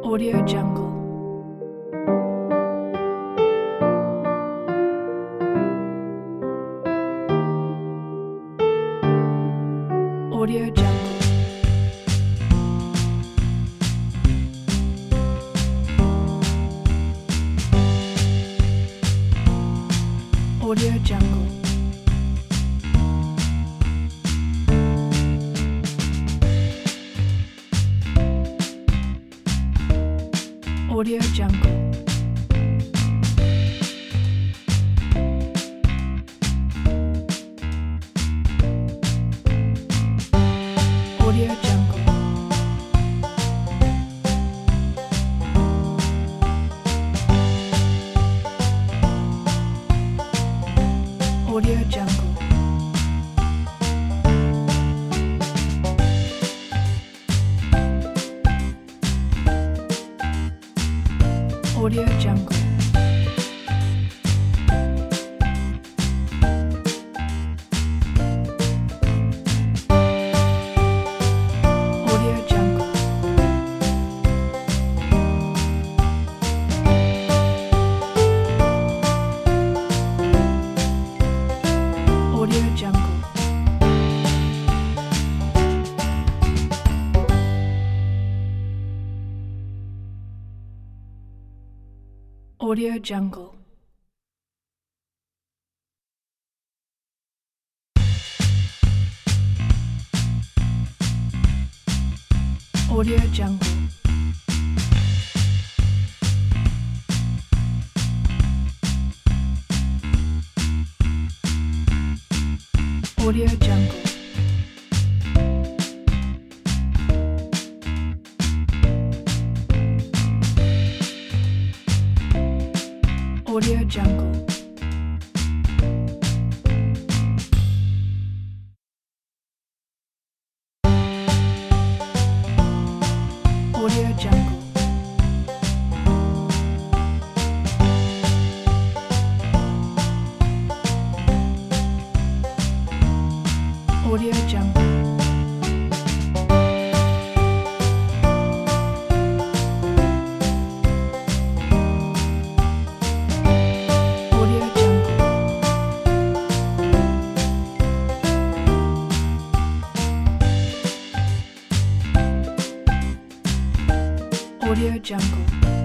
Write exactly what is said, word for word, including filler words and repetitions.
Audio Jungle. Audio Jungle. Audio Jungle. Audio Jungle. Audio Jungle. Audio Jungle. Audio Jungle. Audio Jungle. Audio Jungle. Audio Jungle. Audio Jungle. Audio Jungle. Audio Jungle. Audio Jungle. Audio Jungle. Audio Jungle. Audio Jungle.